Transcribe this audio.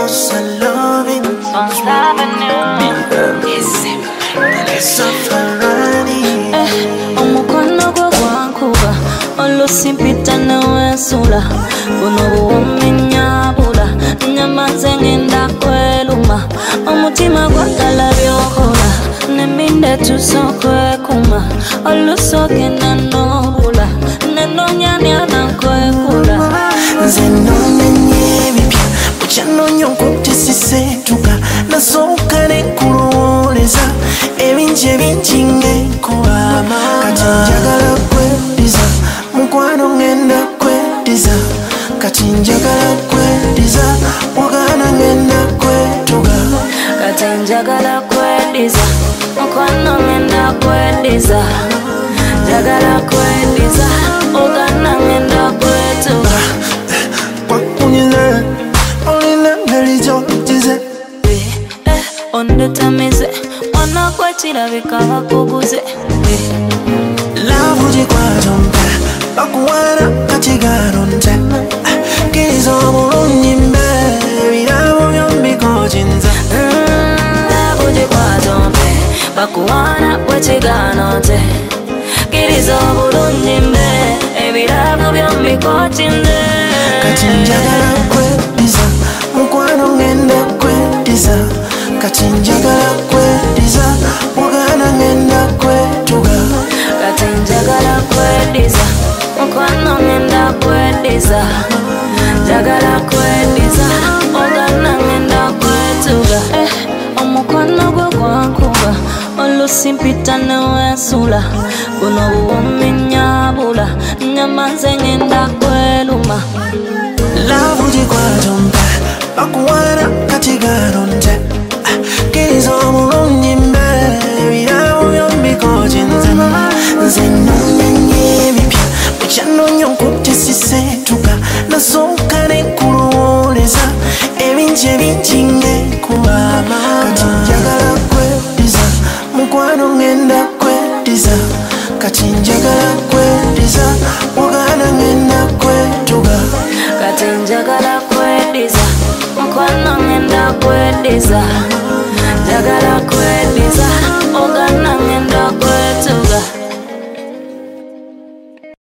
cause I love it. Songs loving you. Safarani Omukono gwo gwankuba olusimpita newensula buno buwuminyabula nyamaze ngenda kweluma omutima gwagala byokola neminde tusokwekuma olusogenda nobula nenonyanya nankwekula nze nonenye ebipya bukyanonya okutisisetuka nasooka nenkulowoleza ebingi ebingi ngenkuba kati njagala kwediza mukwano ngenda kwediza kati njagala kwediza wagana ngenda kwetuga kati njagala kwediza mukwano ngenda kwediza njagala kwediza ogana ngenda kwetuga kwakunyize olina ngelijotize ondetamize mwana kwekirabika bakuguze lavu gikwatompe bakuwala katigano nte kiriza obulungi mbe ebirabo byombikokinze lavu gikwatompe bakuwala kwekigano nte kiriza obulungi mbe ebirabo byombikokinze kati njagala kwediza mukwano ngenda kwediza kati njagala kwediza wagana ngenda kwetuga kati njagala kwediza mukwano ngenda kwediza njagala kwediza ogana ngenda kwetuga omukwano gwo gwankuba olusimpita newensula buno buwuminyabula nyamaze ngenda kweluma lavu gikwatompe bakuwala katigano nte kiriza omulungi mbe ebirabo byombikokinze nze nonenye ebipya bukyanonya okutisisetuka nasooka nenkulowoleza ebingi ebingi ngenkuba kati njagala kwediza mukwano ngenda kwediza kati njagala kwediza wagana ngenda kwetuga kati njagala kwediza mukwano ngenda kwediza njagala kwediza ogana ngenda kwetuga